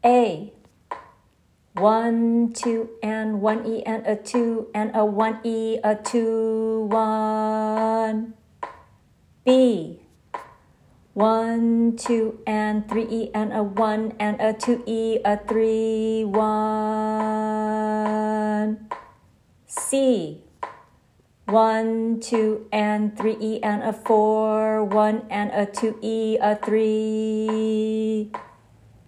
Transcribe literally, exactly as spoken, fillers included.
A. One, two, and one E and a two, and a one E, a two, one. B. One, two, and three E and a one, and a two E, a three, one. C. One, two, and three E and a four, one, and a two E, a three.